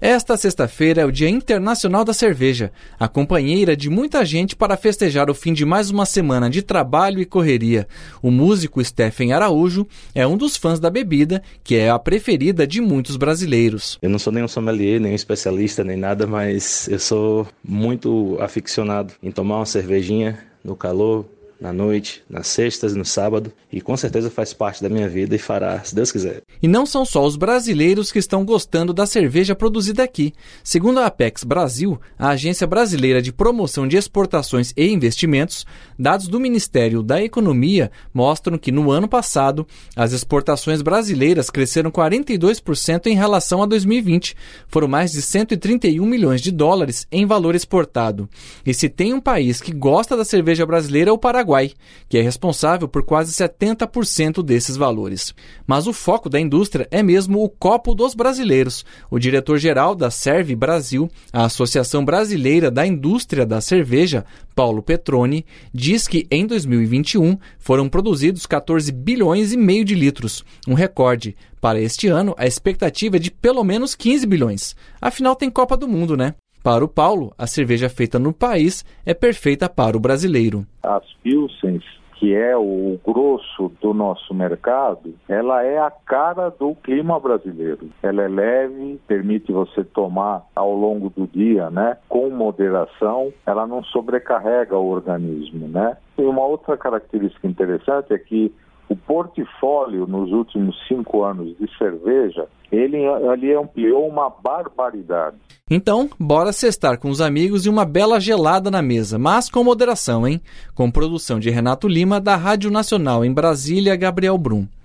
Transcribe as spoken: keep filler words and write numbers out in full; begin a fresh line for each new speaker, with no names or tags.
Esta sexta-feira é o Dia Internacional da Cerveja, a companheira de muita gente para festejar o fim de mais uma semana de trabalho e correria. O músico Stephen Araújo é um dos fãs da bebida, que é a preferida de muitos brasileiros.
Eu não sou nenhum sommelier, nem especialista, nem nada, mas eu sou muito aficionado em tomar uma cervejinha no calor, na noite, nas sextas e no sábado, e com certeza faz parte da minha vida e fará, se Deus quiser.
E não são só os brasileiros que estão gostando da cerveja produzida aqui. Segundo a Apex Brasil, a Agência Brasileira de Promoção de Exportações e Investimentos, dados do Ministério da Economia mostram que no ano passado, as exportações brasileiras cresceram quarenta e dois por cento em relação a dois mil e vinte. Foram mais de cento e trinta e um milhões de dólares em valor exportado. E se tem um país que gosta da cerveja brasileira é o Paraguai, que é responsável por quase setenta por cento desses valores. Mas o foco da indústria é mesmo o copo dos brasileiros. O diretor-geral da Serve Brasil, a Associação Brasileira da Indústria da Cerveja, Paulo Petroni, diz que em dois mil e vinte e um foram produzidos quatorze bilhões e meio de litros, um recorde. Para este ano, a expectativa é de pelo menos quinze bilhões. Afinal, tem Copa do Mundo, né? Para o Paulo, a cerveja feita no país é perfeita para o brasileiro.
As Pilsens, que é o grosso do nosso mercado, ela é a cara do clima brasileiro. Ela é leve, permite você tomar ao longo do dia, né, com moderação. Ela não sobrecarrega o organismo, né? E uma outra característica interessante é que o portfólio nos últimos cinco anos de cerveja, ele ali ampliou uma barbaridade.
Então, bora sextar com os amigos e uma bela gelada na mesa, mas com moderação, hein? Com produção de Renato Lima, da Rádio Nacional em Brasília, Gabriel Brum.